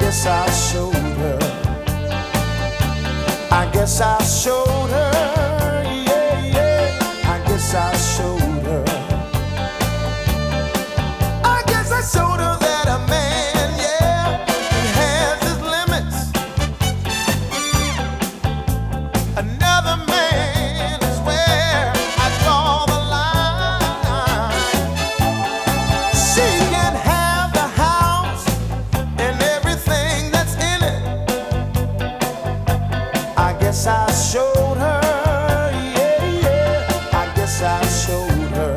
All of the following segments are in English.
guess I showed her. I guess I showed her. Yeah, yeah. I guess I showed her. I guess I showed her that a man, yeah, he has his limits. Another man is where I draw the line. She can have the house and everything that's in it. I guess I showed her, yeah, yeah. I guess I showed her.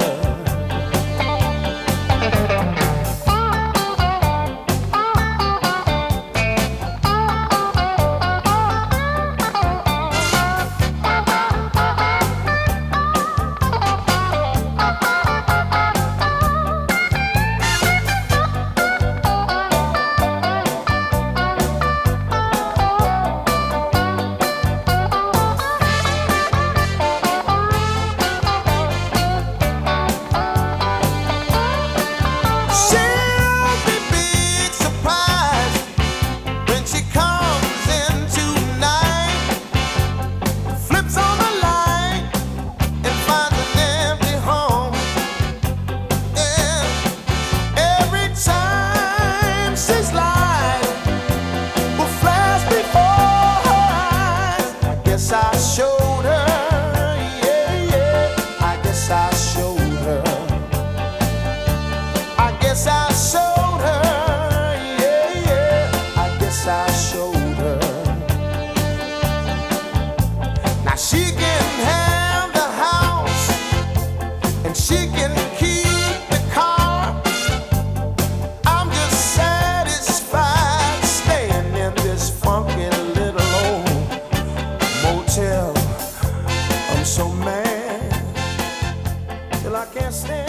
I showed her, yeah, yeah. I guess I showed her. I guess I showed her, yeah, yeah. I guess I showed her. Now she can have the house and she can keep the car. I'm just satisfied staying in this funky little old motel. I'm so mad till I can't stand.